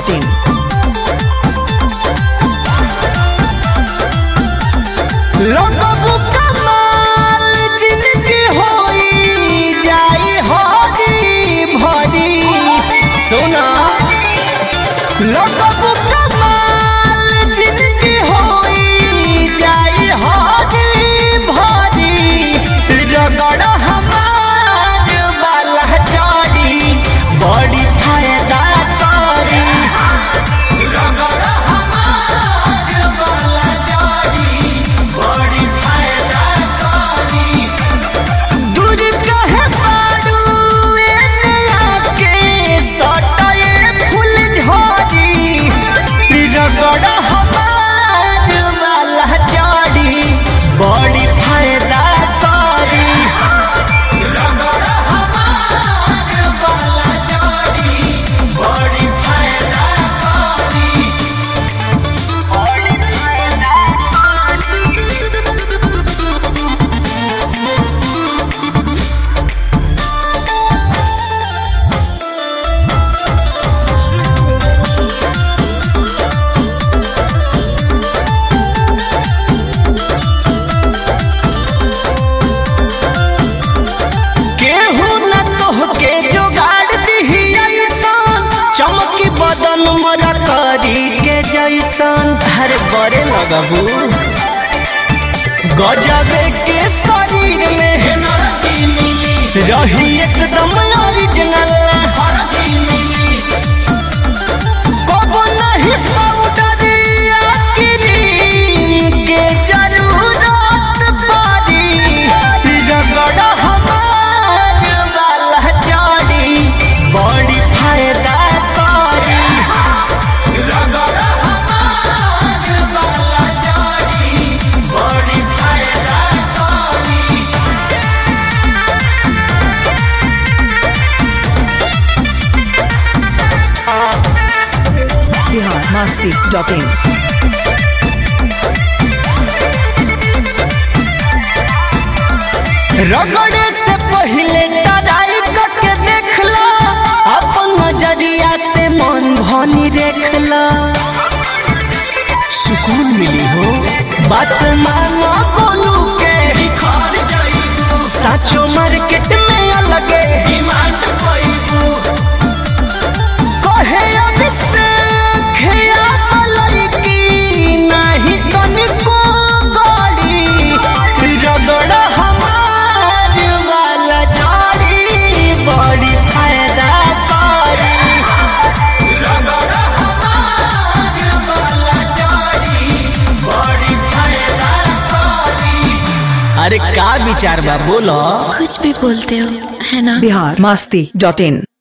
biharmasti.in. लगबू कमाल जिंदगी होई जाई हरी भरी सोना लगबू कमाल जिंदगी होई जाई हरी भरी रगड़ हमार वाला चोरी बड़ी फायदा करी रगड़ हमार वाला चोरी बड़ी फायदा करी दूर कहे पाडू एने आके सटाए फूल झड़ी रगड़ हमार वाला चोरी बड़ी फायदा करी रगड़ हमार वाला चोरी बड़ी फायदा करी बड़ी फायदा केहू न तोहके जोगाड़ दिही ऐसन चमकी बदन मोरा करी के जैसन हर बड़े लगबू गजबे के शरीर में रही एकदम ओरिजिनल कबो नहीं पाउडर या क्रीम के जरूरत पड़ी रगड़ हमार वाला जड़ी बड़ी फायदा करी रगड़ हमार वाला जड़ी बड़ी फायदा करी biharmasti.in. रगड़े से पहले तराई करके देखला अपन नजरिया से मन भनी देखला सुकून मिली हो बात मानो बोलू के साचो मार्केट में अलगे डिमांड पाइबू कहे अभिषेक या मलैकी नहीं तनिको गड़ी रगड़ हमार वाला जड़ी बड़ी फायदा करी रगड़ हमार वाला जड़ी बड़ी फायदा करी अरे का विचार बा बोलो कुछ भी बोलते हो है ना। biharmasti.in.